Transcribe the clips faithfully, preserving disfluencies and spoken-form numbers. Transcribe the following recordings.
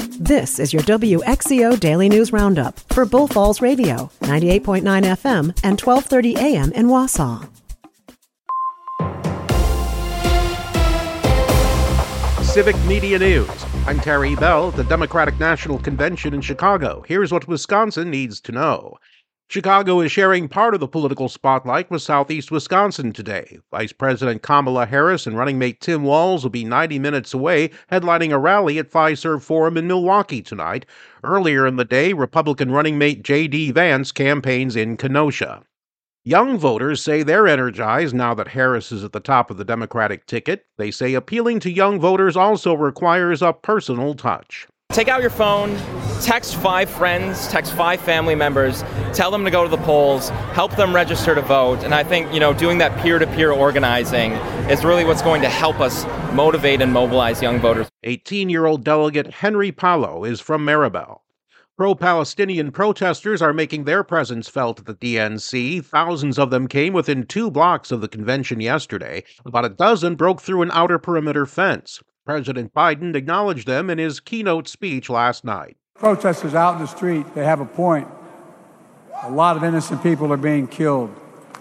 This is your W X E O Daily News Roundup for Bull Falls Radio, ninety-eight point nine F M and twelve thirty A M in Wausau. Civic Media News. I'm Terry Bell at the Democratic National Convention in Chicago. Here's what Wisconsin needs to know. Chicago is sharing part of the political spotlight with Southeast Wisconsin today. Vice President Kamala Harris and running mate Tim Walz will be ninety minutes away, headlining a rally at Fiserv Forum in Milwaukee tonight. Earlier in the day, Republican running mate J D Vance campaigns in Kenosha. Young voters say they're energized now that Harris is at the top of the Democratic ticket. They say appealing to young voters also requires a personal touch. Take out your phone, text five friends, text five family members, tell them to go to the polls, help them register to vote. And I think, you know, doing that peer-to-peer organizing is really what's going to help us motivate and mobilize young voters. eighteen-year-old delegate Henry Paulo is from Maribel. Pro-Palestinian protesters are making their presence felt at the D N C. Thousands of them came within two blocks of the convention yesterday. About a dozen broke through an outer perimeter fence. President Biden acknowledged them in his keynote speech last night. Protesters out in the street, they have a point. A lot of innocent people are being killed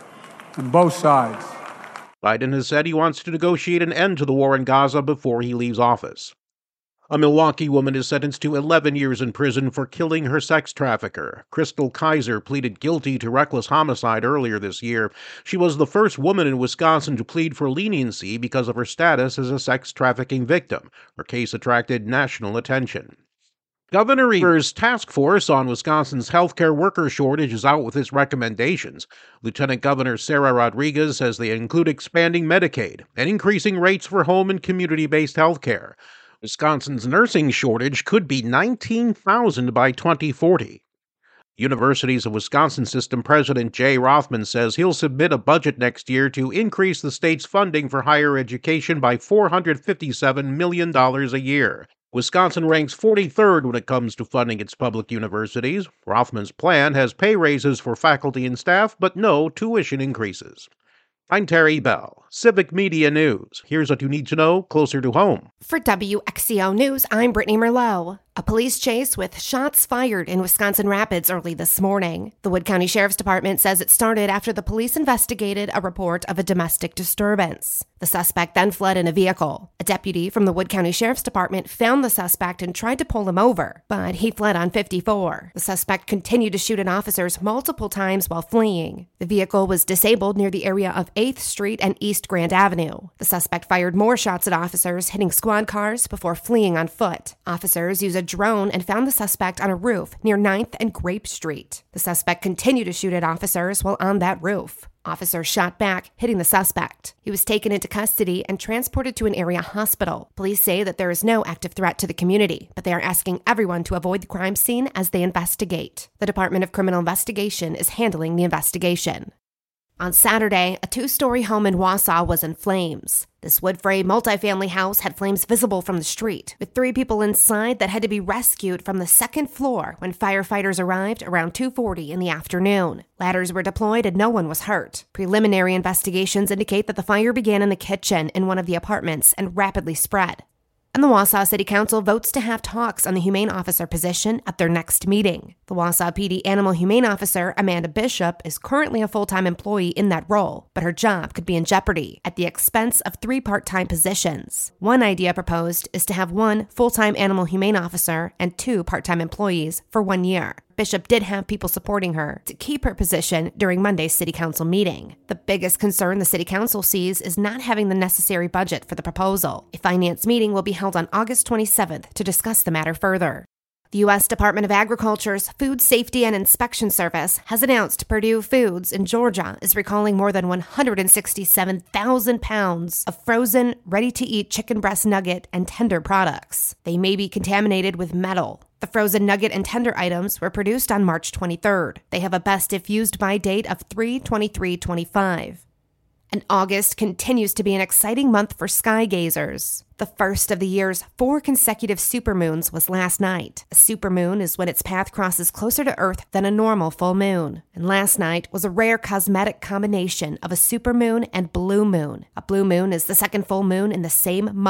on both sides. Biden has said he wants to negotiate an end to the war in Gaza before he leaves office. A Milwaukee woman is sentenced to eleven years in prison for killing her sex trafficker. Crystal Kaiser pleaded guilty to reckless homicide earlier this year. She was the first woman in Wisconsin to plead for leniency because of her status as a sex trafficking victim. Her case attracted national attention. Governor Evers' task force on Wisconsin's healthcare worker shortage is out with its recommendations. Lieutenant Governor Sarah Rodriguez says they include expanding Medicaid and increasing rates for home and community-based healthcare. Wisconsin's nursing shortage could be nineteen thousand by twenty forty. Universities of Wisconsin System President Jay Rothman says he'll submit a budget next year to increase the state's funding for higher education by four hundred fifty-seven million dollars a year. Wisconsin ranks forty-third when it comes to funding its public universities. Rothman's plan has pay raises for faculty and staff, but no tuition increases. I'm Terry Bell, Civic Media News. Here's what you need to know closer to home. For W X E O News, I'm Brittany Merlot. A police chase with shots fired in Wisconsin Rapids early this morning. The Wood County Sheriff's Department says it started after the police investigated a report of a domestic disturbance. The suspect then fled in a vehicle. A deputy from the Wood County Sheriff's Department found the suspect and tried to pull him over, but he fled on fifty-four. The suspect continued to shoot at officers multiple times while fleeing. The vehicle was disabled near the area of eighth Street and East Grand Avenue. The suspect fired more shots at officers, hitting squad cars before fleeing on foot. Officers used a drone and found the suspect on a roof near ninth and Grape Street. The suspect continued to shoot at officers while on that roof. Officers shot back, hitting the suspect. He was taken into custody and transported to an area hospital. Police say that there is no active threat to the community, but they are asking everyone to avoid the crime scene as they investigate. The Department of Criminal Investigation is handling the investigation. On Saturday, a two-story home in Wausau was in flames. This wood-frame multifamily house had flames visible from the street, with three people inside that had to be rescued from the second floor when firefighters arrived around two forty in the afternoon. Ladders were deployed and no one was hurt. Preliminary investigations indicate that the fire began in the kitchen in one of the apartments and rapidly spread. And the Wausau City Council votes to have talks on the humane officer position at their next meeting. The Wausau P D Animal Humane Officer, Amanda Bishop, is currently a full-time employee in that role, but her job could be in jeopardy at the expense of three part-time positions. One idea proposed is to have one full-time animal humane officer and two part-time employees for one year. Bishop did have people supporting her to keep her position during Monday's City Council meeting. The biggest concern the City Council sees is not having the necessary budget for the proposal. A finance meeting will be held on August twenty-seventh to discuss the matter further. The U S Department of Agriculture's Food Safety and Inspection Service has announced Purdue Foods in Georgia is recalling more than one hundred sixty-seven thousand pounds of frozen, ready-to-eat chicken breast nugget and tender products. They may be contaminated with metal. The frozen nugget and tender items were produced on March twenty-third. They have a best if used by date of three twenty-three twenty-five. And August continues to be an exciting month for sky gazers. The first of the year's four consecutive supermoons was last night. A supermoon is when its path crosses closer to Earth than a normal full moon. And last night was a rare cosmetic combination of a supermoon and blue moon. A blue moon is the second full moon in the same month.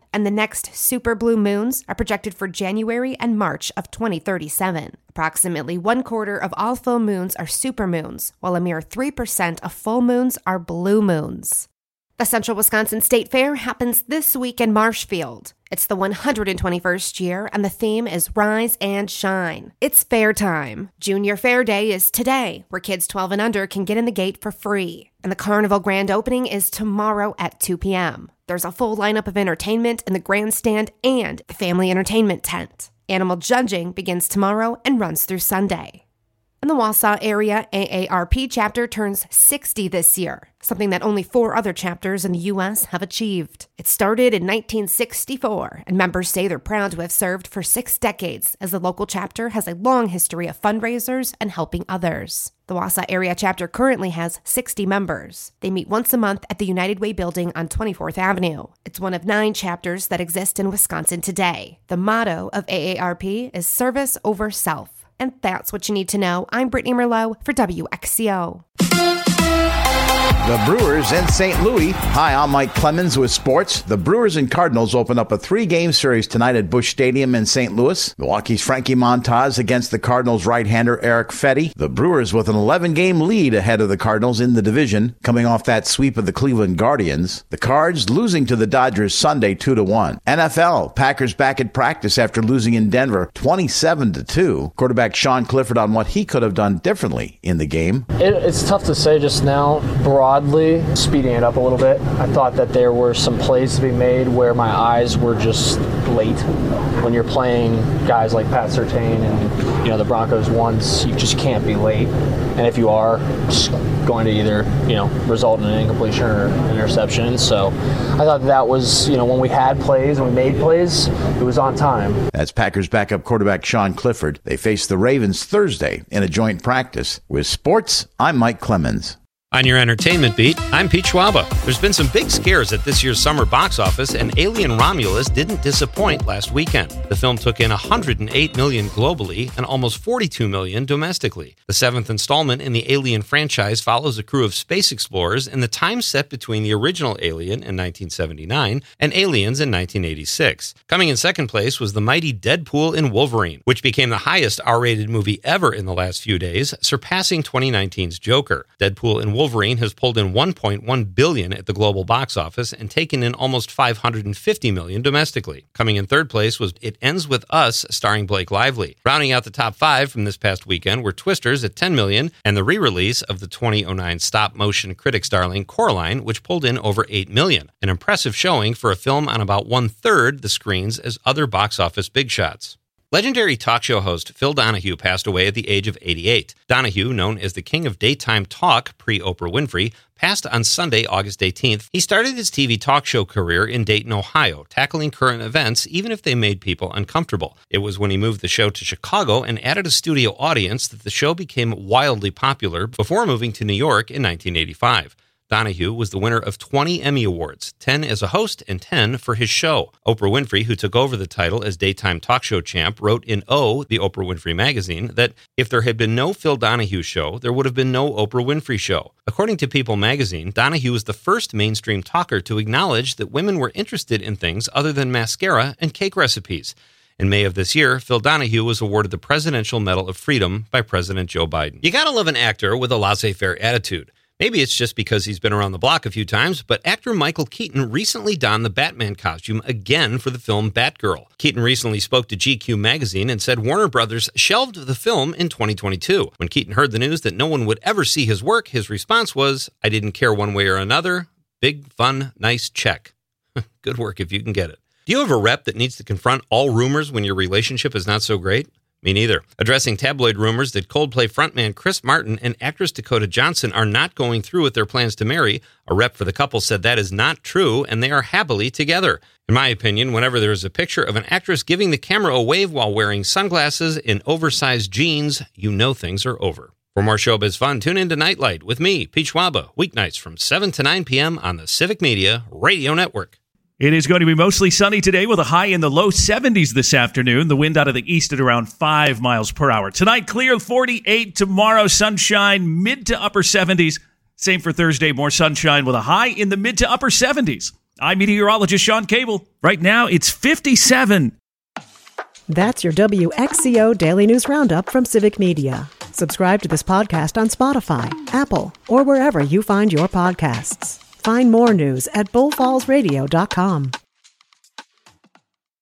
and the next super blue moons are projected for January and March of twenty thirty-seven. Approximately one quarter of all full moons are supermoons, while a mere three percent of full moons are blue moons. The Central Wisconsin State Fair happens this week in Marshfield. It's the one hundred twenty-first year, and the theme is Rise and Shine. It's fair time. Junior Fair Day is today, where kids twelve and under can get in the gate for free. And the Carnival grand opening is tomorrow at two p.m. There's a full lineup of entertainment in the grandstand and the family entertainment tent. Animal judging begins tomorrow and runs through Sunday. And the Wausau Area A A R P chapter turns sixty this year, something that only four other chapters in the U S have achieved. It started in nineteen sixty-four, and members say they're proud to have served for six decades, as the local chapter has a long history of fundraisers and helping others. The Wausau Area chapter currently has sixty members. They meet once a month at the United Way building on twenty-fourth Avenue. It's one of nine chapters that exist in Wisconsin today. The motto of A A R P is service over self. And that's what you need to know. I'm Brittany Merlot for W X C O. The Brewers in Saint Louis. Hi, I'm Mike Clemens with sports. The Brewers and Cardinals open up a three-game series tonight at Busch Stadium in Saint Louis. Milwaukee's Frankie Montas against the Cardinals right-hander Eric Fetty. The Brewers with an eleven-game lead ahead of the Cardinals in the division, coming off that sweep of the Cleveland Guardians. The Cards losing to the Dodgers Sunday two to one. N F L, Packers back at practice after losing in Denver twenty-seven to two. Quarterback Sean Clifford on what he could have done differently in the game. It, it's tough to say just now. Broadly, speeding it up a little bit, I thought that there were some plays to be made where my eyes were just late. When you're playing guys like Pat Surtain and you know the Broncos once, you just can't be late. And if you are, it's going to either you know result in an incompletion or an interception. So I thought that was you know when we had plays and we made plays, it was on time. That's Packers backup quarterback Sean Clifford. They face the Ravens Thursday in a joint practice. With sports, I'm Mike Clemens. On your entertainment beat, I'm Pete Schwaba. There's been some big scares at this year's summer box office, and Alien Romulus didn't disappoint last weekend. The film took in one hundred eight million dollars globally and almost forty-two million dollars domestically. The seventh installment in the Alien franchise follows a crew of space explorers in the time set between the original Alien in nineteen seventy-nine and Aliens in nineteen eighty-six. Coming in second place was the mighty Deadpool and Wolverine, which became the highest R-rated movie ever in the last few days, surpassing twenty nineteen's Joker. Deadpool and Wolverine has pulled in one point one billion dollars at the global box office and taken in almost five hundred fifty million dollars domestically. Coming in third place was It Ends With Us, starring Blake Lively. Rounding out the top five from this past weekend were Twisters at ten million dollars and the re-release of the twenty oh nine stop-motion critics' darling Coraline, which pulled in over eight million dollars. An impressive showing for a film on about one-third the screens as other box office big shots. Legendary talk show host Phil Donahue passed away at the age of eighty-eight. Donahue, known as the king of daytime talk pre-Oprah Winfrey, passed on Sunday, August eighteenth. He started his T V talk show career in Dayton, Ohio, tackling current events even if they made people uncomfortable. It was when he moved the show to Chicago and added a studio audience that the show became wildly popular before moving to New York in nineteen eighty-five. Donahue was the winner of twenty Emmy Awards, ten as a host and ten for his show. Oprah Winfrey, who took over the title as daytime talk show champ, wrote in O, the Oprah Winfrey magazine, that if there had been no Phil Donahue show, there would have been no Oprah Winfrey show. According to People magazine, Donahue was the first mainstream talker to acknowledge that women were interested in things other than mascara and cake recipes. In May of this year, Phil Donahue was awarded the Presidential Medal of Freedom by President Joe Biden. You gotta love an actor with a laissez-faire attitude. Maybe it's just because he's been around the block a few times, but actor Michael Keaton recently donned the Batman costume again for the film Batgirl. Keaton recently spoke to G Q magazine and said Warner Brothers shelved the film in twenty twenty-two. When Keaton heard the news that no one would ever see his work, his response was, "I didn't care one way or another. Big, fun, nice check." Good work if you can get it. Do you have a rep that needs to confront all rumors when your relationship is not so great? Me neither. Addressing tabloid rumors that Coldplay frontman Chris Martin and actress Dakota Johnson are not going through with their plans to marry, a rep for the couple said that is not true and they are happily together. In my opinion, whenever there is a picture of an actress giving the camera a wave while wearing sunglasses and oversized jeans, you know things are over. For more showbiz fun, tune in to Nightlight with me, Pete Schwaba, weeknights from seven to nine p.m. on the Civic Media Radio Network. It is going to be mostly sunny today with a high in the low seventies this afternoon. The wind out of the east at around five miles per hour. Tonight, clear forty-eight. Tomorrow, sunshine, mid to upper seventies. Same for Thursday, more sunshine with a high in the mid to upper seventies. I'm meteorologist Sean Cable. Right now, it's fifty-seven. That's your W X C O Daily News Roundup from Civic Media. Subscribe to this podcast on Spotify, Apple, or wherever you find your podcasts. Find more news at bull falls radio dot com.